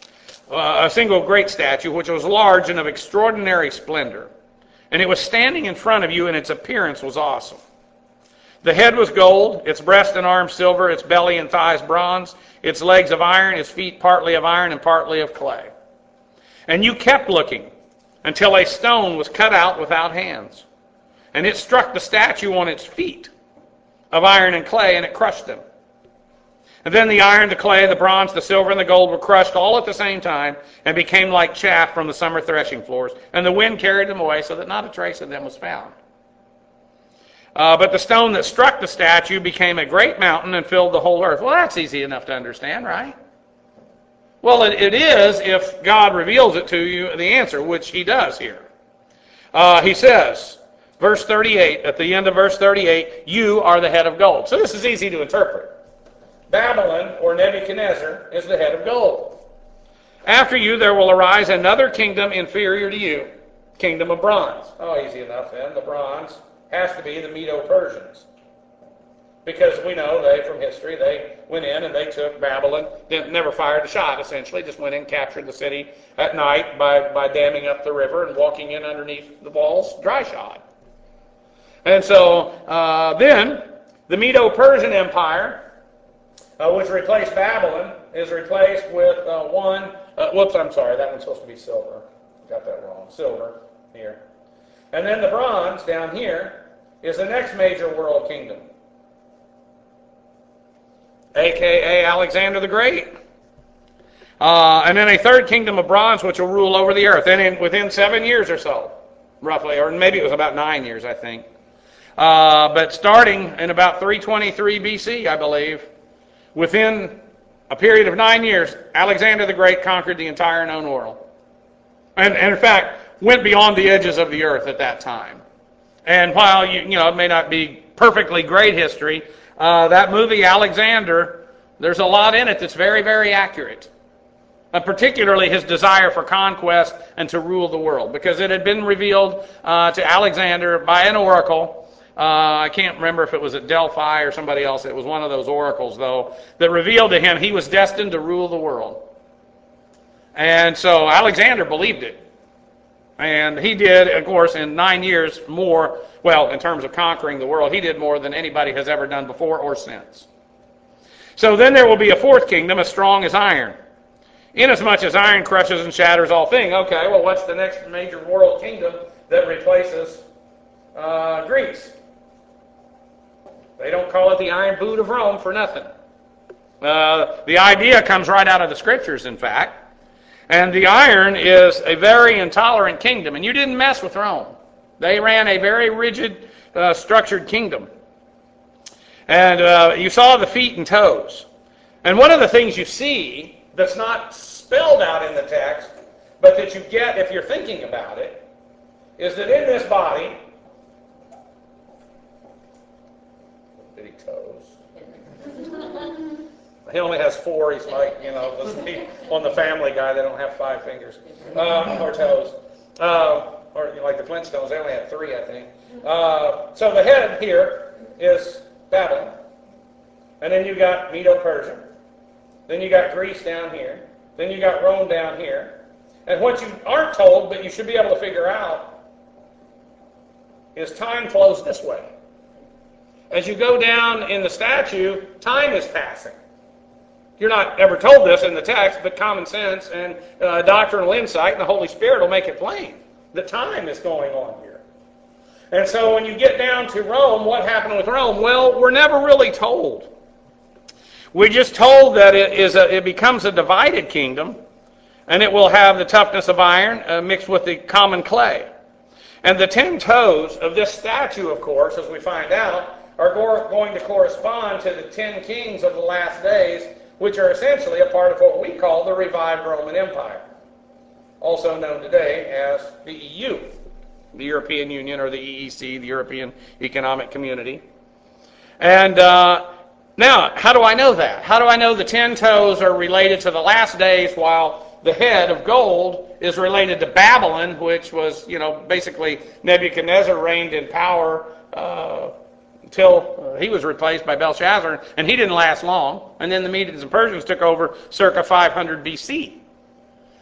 a single great statue, which was large and of extraordinary splendor. And it was standing in front of you, and its appearance was awesome. The head was gold, its breast and arms silver, its belly and thighs bronze, its legs of iron, its feet partly of iron and partly of clay. And you kept looking until a stone was cut out without hands. And it struck the statue on its feet of iron and clay, and it crushed them. And then the iron, the clay, the bronze, the silver, and the gold were crushed all at the same time and became like chaff from the summer threshing floors. And the wind carried them away so that not a trace of them was found. But the stone that struck the statue became a great mountain and filled the whole earth. Well, that's easy enough to understand, right? Well, it is if God reveals it to you, the answer, which he does here. He says, verse 38, at the end of verse 38, you are the head of gold. So this is easy to interpret. Babylon, or Nebuchadnezzar, is the head of gold. After you there will arise another kingdom inferior to you, kingdom of bronze. Oh, easy enough then. The bronze has to be the Medo-Persians. Because we know from history, they went in and they took Babylon, never fired a shot essentially, just went in, captured the city at night by damming up the river and walking in underneath the walls dry shod. And so then the Medo-Persian Empire, which replaced Babylon, is replaced with that one's supposed to be silver. Got that wrong. Silver here. And then the bronze down here is the next major world kingdom, a.k.a. Alexander the Great. And then a third kingdom of bronze, which will rule over the earth. And within 7 years or so, roughly, or maybe it was about 9 years, I think. But starting in about 323 BC, I believe, within a period of 9 years, Alexander the Great conquered the entire known world. And in fact, went beyond the edges of the earth at that time. And while it may not be perfectly great history, that movie Alexander, there's a lot in it that's very, very accurate. Particularly his desire for conquest and to rule the world, because it had been revealed to Alexander by an oracle. I can't remember if it was at Delphi or somebody else. It was one of those oracles, though, that revealed to him he was destined to rule the world. And so Alexander believed it. And he did, of course, in 9 years more, well, in terms of conquering the world, he did more than anybody has ever done before or since. So then there will be a fourth kingdom as strong as iron, inasmuch as iron crushes and shatters all things. Okay, well, what's the next major world kingdom that replaces Greece? They don't call it the Iron Boot of Rome for nothing. The idea comes right out of the Scriptures, in fact. And the iron is a very intolerant kingdom. And you didn't mess with Rome. They ran a very rigid, structured kingdom. And you saw the feet and toes. And one of the things you see that's not spelled out in the text, but that you get if you're thinking about it, is that in this body, bitty toes. He only has 4. He's like, on the Family Guy, they don't have 5 fingers or toes. Or like the Flintstones, they only have 3, I think. So the head here is Babylon. And then you got Medo-Persia. Then you got Greece down here. Then you got Rome down here. And what you aren't told, but you should be able to figure out, is time flows this way. As you go down in the statue, time is passing. You're not ever told this in the text, but common sense and doctrinal insight and the Holy Spirit will make it plain. The time is going on here. And so when you get down to Rome, what happened with Rome? Well, we're never really told. We're just told that it becomes a divided kingdom, and it will have the toughness of iron mixed with the common clay. And the 10 toes of this statue, of course, as we find out, are going to correspond to the 10 kings of the last days, which are essentially a part of what we call the revived Roman Empire, also known today as the EU, the European Union, or the EEC, the European Economic Community. And now, how do I know that? How do I know the 10 toes are related to the last days while the head of gold is related to Babylon, which was, basically Nebuchadnezzar reigned in power until he was replaced by Belshazzar, and he didn't last long. And then the Medes and Persians took over circa 500 BC.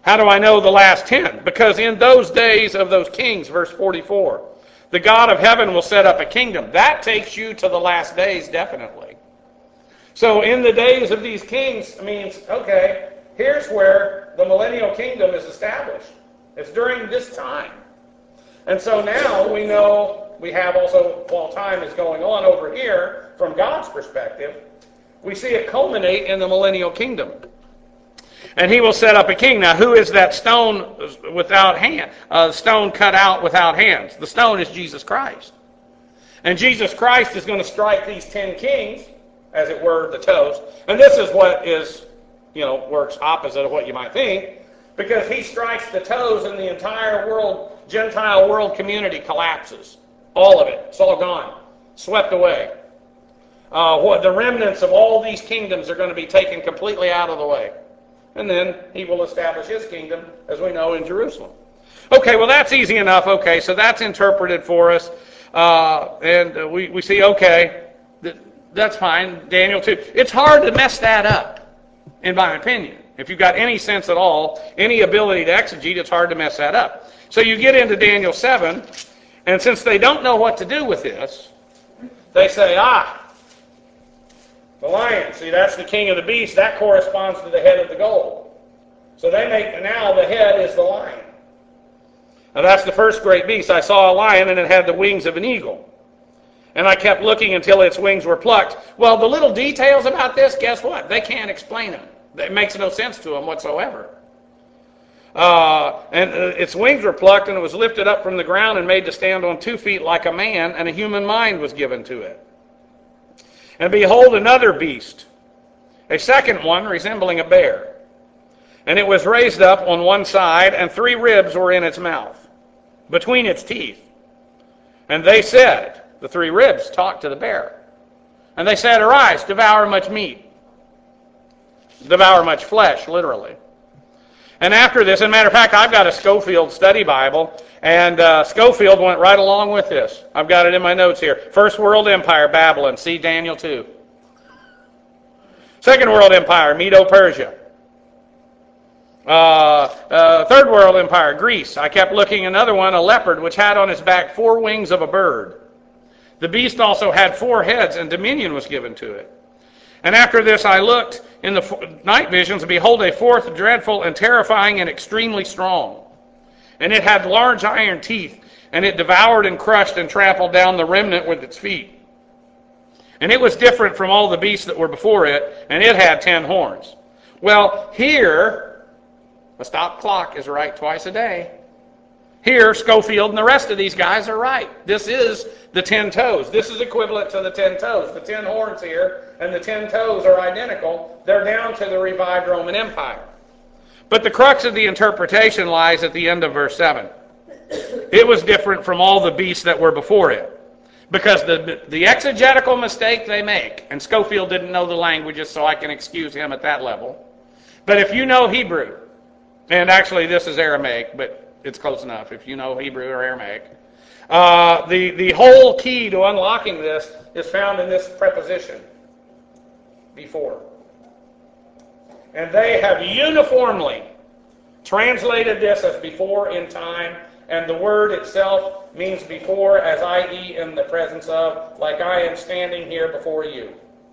How do I know the last 10? Because in those days of those kings, verse 44, the God of heaven will set up a kingdom. That takes you to the last days, definitely. So in the days of these kings means, okay, here's where the millennial kingdom is established. It's during this time. And so now we know we have also, while time is going on over here, from God's perspective, we see it culminate in the millennial kingdom. And he will set up a king. Now, who is that stone without hand? Stone cut out without hands. The stone is Jesus Christ. And Jesus Christ is going to strike these 10 kings, as it were, the toes. And this is what is, works opposite of what you might think, because he strikes the toes and the entire world, Gentile world community collapses. All of it. It's all gone. Swept away. The remnants of all these kingdoms are going to be taken completely out of the way. And then he will establish his kingdom, as we know, in Jerusalem. Okay, well, that's easy enough. Okay, so that's interpreted for us. And we see, okay, that's fine. Daniel 2. It's hard to mess that up, in my opinion. If you've got any sense at all, any ability to exegete, it's hard to mess that up. So you get into Daniel 7, and since they don't know what to do with this, they say, the lion, see, that's the king of the beast. That corresponds to the head of the gold. So they make, now the head is the lion. Now that's the first great beast. I saw a lion, and it had the wings of an eagle. And I kept looking until its wings were plucked. Well, the little details about this, guess what? They can't explain them. It makes no sense to them whatsoever. Its wings were plucked, and it was lifted up from the ground and made to stand on 2 feet like a man, and a human mind was given to it. And behold, another beast, a second one resembling a bear. And it was raised up on one side, and 3 ribs were in its mouth, between its teeth. And they said, the 3 ribs talked to the bear. And they said, arise, devour much meat. Devour much flesh, literally. And after this, as a matter of fact, I've got a Scofield study Bible, and Scofield went right along with this. I've got it in my notes here. First World Empire, Babylon. See Daniel 2. Second World Empire, Medo-Persia. Third World Empire, Greece. I kept looking, another one, a leopard, which had on its back 4 wings of a bird. The beast also had 4 heads, and dominion was given to it. And after this I looked in the night visions, and behold, a 4th dreadful and terrifying and extremely strong. And it had large iron teeth, and it devoured and crushed and trampled down the remnant with its feet. And it was different from all the beasts that were before it, and it had 10 horns. Well, here, the stop clock is right twice a day. Here, Scofield and the rest of these guys are right. This is the 10 toes. This is equivalent to the 10 toes. The 10 horns here and the 10 toes are identical. They're down to the revived Roman Empire. But the crux of the interpretation lies at the end of verse 7. It was different from all the beasts that were before it. Because the exegetical mistake they make, and Scofield didn't know the languages, so I can excuse him at that level. But if you know Hebrew, and actually this is Aramaic, but it's close enough if you know Hebrew or Aramaic. The whole key to unlocking this is found in this preposition, before. And they have uniformly translated this as before in time, and the word itself means before, as i.e. in the presence of, like I am standing here before you.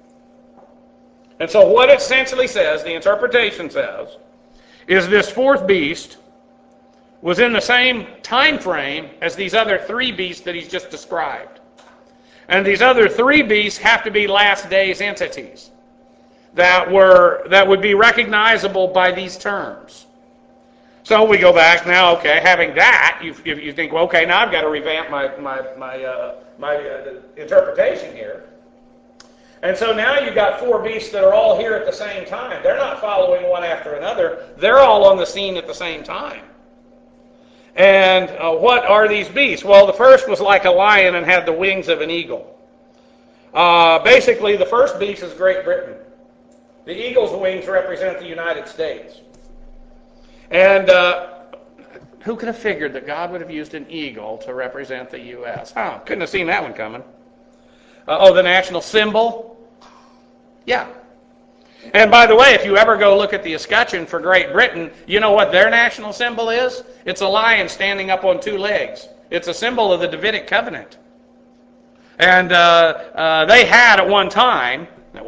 And so what it essentially says, the interpretation says, is this 4th beast was in the same time frame as these other 3 beasts that he's just described. And these other 3 beasts have to be last days entities that would be recognizable by these terms. So we go back now, okay, having that, you think, well, okay, now I've got to revamp my interpretation here. And so now you've got 4 beasts that are all here at the same time. They're not following one after another. They're all on the scene at the same time. And what are these beasts? Well, the first was like a lion and had the wings of an eagle. Basically, the first beast is Great Britain. The eagle's wings represent the United States. And who could have figured that God would have used an eagle to represent the U.S.? Couldn't have seen that one coming. The national symbol? Yeah. And by the way, if you ever go look at the escutcheon for Great Britain, you know what their national symbol is? It's a lion standing up on two legs. It's a symbol of the Davidic covenant. And they had at one time,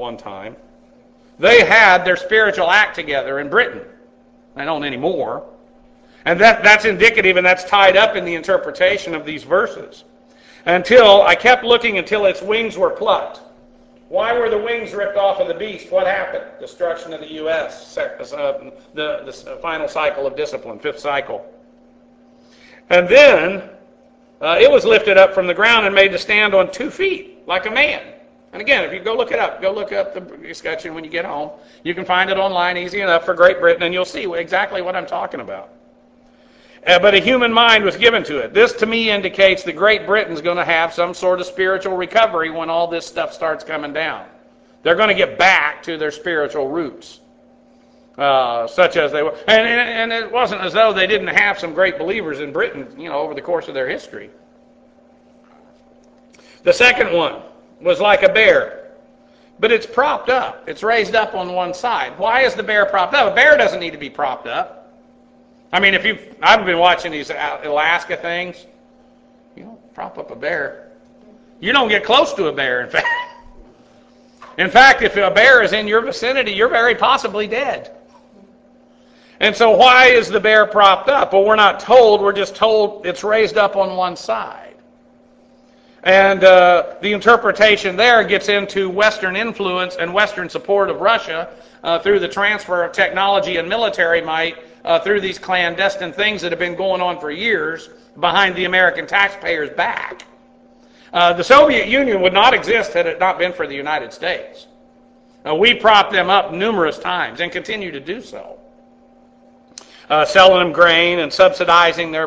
they had their spiritual act together in Britain. They don't anymore. And that's indicative, and that's tied up in the interpretation of these verses. I kept looking until its wings were plucked. Why were the wings ripped off of the beast? What happened? Destruction of the U.S., the final cycle of discipline, fifth cycle. And then it was lifted up from the ground and made to stand on 2 feet, like a man. And again, if you go look it up, go look up the escutcheon when you get home. You can find it online easy enough for Great Britain, and you'll see exactly what I'm talking about. But a human mind was given to it. This, to me, indicates that Great Britain's going to have some sort of spiritual recovery when all this stuff starts coming down. They're going to get back to their spiritual roots, such as they were. And it wasn't as though they didn't have some great believers in Britain, over the course of their history. The second one was like a bear, but it's propped up. It's raised up on one side. Why is the bear propped up? A bear doesn't need to be propped up. I mean, I've been watching these Alaska things. You don't prop up a bear. You don't get close to a bear, in fact. In fact, if a bear is in your vicinity, you're very possibly dead. And so why is the bear propped up? Well, we're not told. We're just told it's raised up on one side. And the interpretation there gets into Western influence and Western support of Russia through the transfer of technology and military might through these clandestine things that have been going on for years behind the American taxpayers' back. The Soviet Union would not exist had it not been for the United States. We propped them up numerous times and continue to do so. Selling them grain and subsidizing their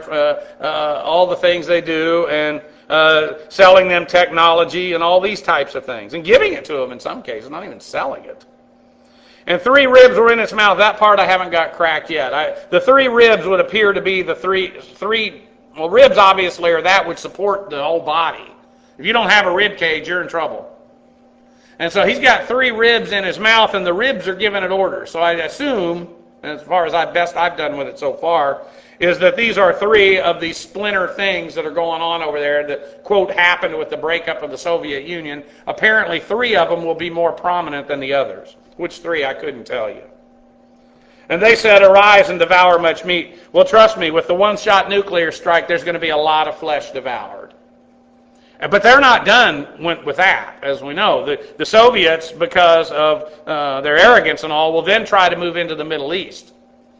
all the things they do, and selling them technology and all these types of things, and giving it to them in some cases, not even selling it. And 3 ribs were in its mouth. That part I haven't got cracked yet. The 3 ribs would appear to be the three. Well, ribs obviously are that which support the whole body. If you don't have a rib cage, you're in trouble. And so he's got 3 ribs in his mouth, and the ribs are giving it orders. So I assume, as far as best I've done with it so far, is that these are 3 of these splinter things that are going on over there that, quote, happened with the breakup of the Soviet Union. Apparently 3 of them will be more prominent than the others. Which 3, I couldn't tell you. And they said, arise and devour much meat. Well, trust me, with the one-shot nuclear strike, there's going to be a lot of flesh devoured. But they're not done with that, as we know. The Soviets, because of their arrogance and all, will then try to move into the Middle East.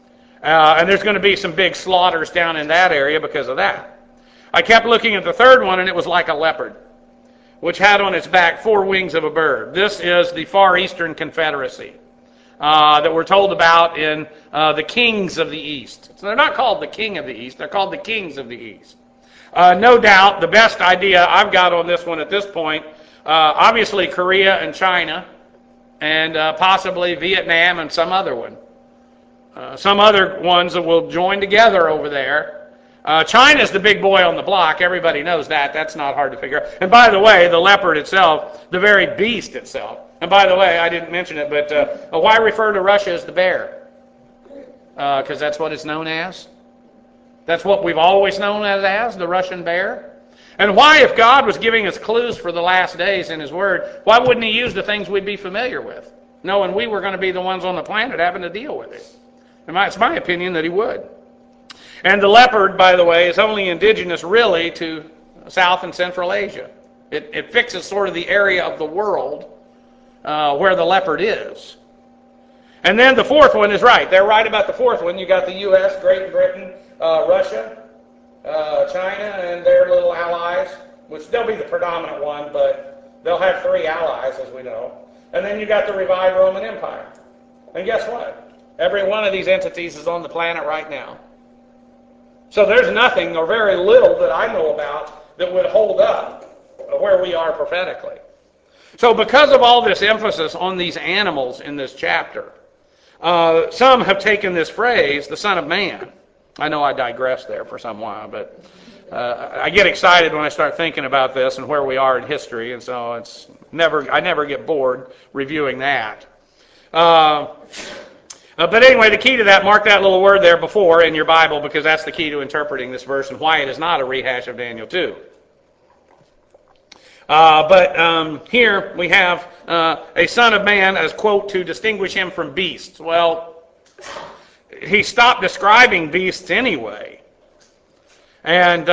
And there's going to be some big slaughters down in that area because of that. I kept looking at the third one, and it was like a leopard, which had on its back 4 wings of a bird. This is the Far Eastern Confederacy that we're told about in the Kings of the East. So they're not called the King of the East, they're called the Kings of the East. No doubt, the best idea I've got on this one at this point, obviously Korea and China, and possibly Vietnam and some other one. Some other ones that will join together over there. China's the big boy on the block. Everybody knows that. That's not hard to figure out. And by the way, the leopard itself, the very beast itself. And by the way, I didn't mention it, but why refer to Russia as the bear? Because that's what it's known as. That's what we've always known it as, the Russian bear. And why, if God was giving us clues for the last days in His Word, why wouldn't He use the things we'd be familiar with, knowing we were going to be the ones on the planet having to deal with it? It's my opinion that He would. And the leopard, by the way, is only indigenous really to South and Central Asia. It fixes sort of the area of the world where the leopard is. And then the fourth one is right. They're right about the fourth one. You got the U.S., Great Britain, Russia, China, and their little allies, which they'll be the predominant one, but they'll have 3 allies, as we know. And then you got the revived Roman Empire. And guess what? Every one of these entities is on the planet right now. So there's nothing or very little that I know about that would hold up where we are prophetically. So because of all this emphasis on these animals in this chapter, some have taken this phrase, the Son of Man. I know I digressed there for some while, but I get excited when I start thinking about this and where we are in history, and so I never get bored reviewing that. But anyway, the key to that, mark that little word there before in your Bible, because that's the key to interpreting this verse and why it is not a rehash of Daniel 2. But here we have a son of man as, quote, to distinguish him from beasts. Well, he stopped describing beasts anyway. And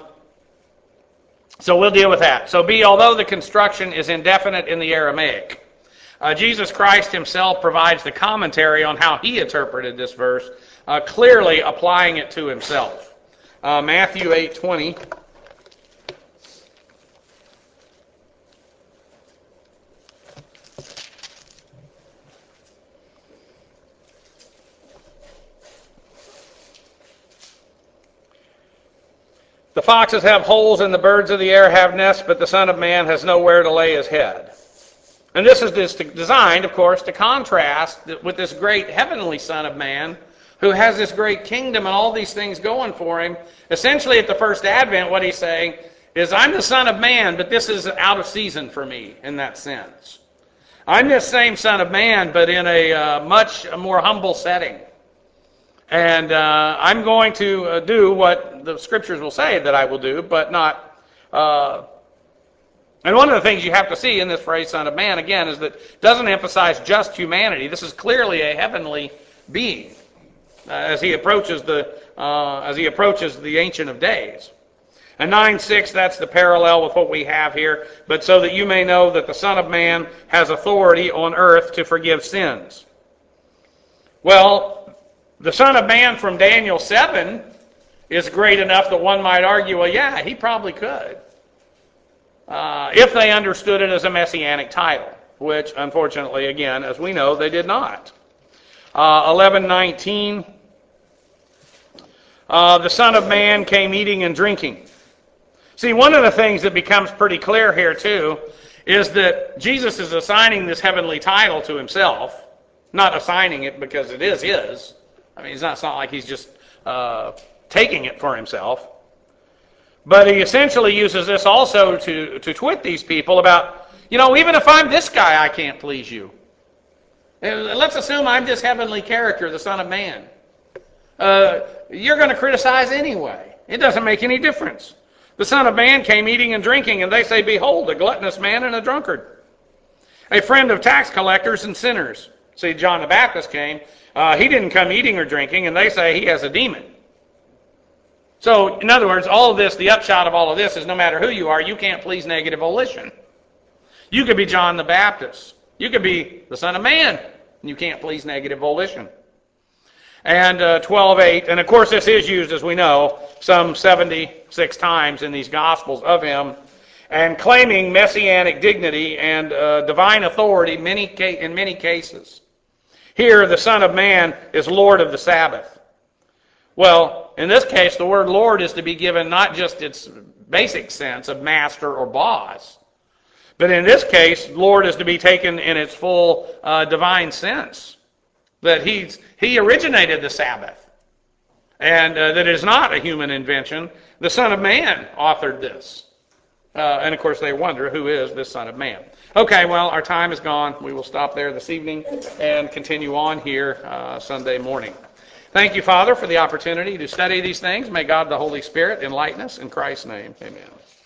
so we'll deal with that. So B, although the construction is indefinite in the Aramaic, Jesus Christ himself provides the commentary on how he interpreted this verse, clearly applying it to himself. Matthew 8:20. The foxes have holes and the birds of the air have nests, but the Son of Man has nowhere to lay his head. And this is designed, of course, to contrast with this great heavenly Son of Man who has this great kingdom and all these things going for him. Essentially, at the first advent, what he's saying is, I'm the Son of Man, but this is out of season for me in that sense. I'm this same Son of Man, but in a much more humble setting. And I'm going to do what the Scriptures will say that I will do, but not... And one of the things you have to see in this phrase, Son of Man, again, is that it doesn't emphasize just humanity. This is clearly a heavenly being as he approaches the Ancient of Days. And 9:6, that's the parallel with what we have here. But so that you may know that the Son of Man has authority on earth to forgive sins. Well, the Son of Man from Daniel 7 is great enough that one might argue, well, yeah, he probably could. If they understood it as a messianic title, which, unfortunately, again, as we know, they did not. 11:19, the Son of Man came eating and drinking. See, one of the things that becomes pretty clear here, too, is that Jesus is assigning this heavenly title to himself, not assigning it because it is his. I mean, it's not like he's just taking it for himself. But he essentially uses this also to twit these people about, even if I'm this guy, I can't please you. And let's assume I'm this heavenly character, the Son of Man. You're going to criticize anyway. It doesn't make any difference. The Son of Man came eating and drinking, and they say, behold, a gluttonous man and a drunkard, a friend of tax collectors and sinners. See, John the Baptist came. He didn't come eating or drinking, and they say he has a demon. So, in other words, all of this, the upshot of all of this is no matter who you are, you can't please negative volition. You could be John the Baptist. You could be the Son of Man, and you can't please negative volition. And 12:8, and of course this is used, as we know, some 76 times in these Gospels of him, and claiming messianic dignity and divine authority in many cases. Here, the Son of Man is Lord of the Sabbath. Well, in this case, the word Lord is to be given not just its basic sense of master or boss, but in this case, Lord is to be taken in its full divine sense, that he originated the Sabbath, and that it is not a human invention. The Son of Man authored this. And of course, they wonder, who is this Son of Man? Okay, well, our time is gone. We will stop there this evening and continue on here Sunday morning. Thank you, Father, for the opportunity to study these things. May God the Holy Spirit enlighten us. In Christ's name, amen.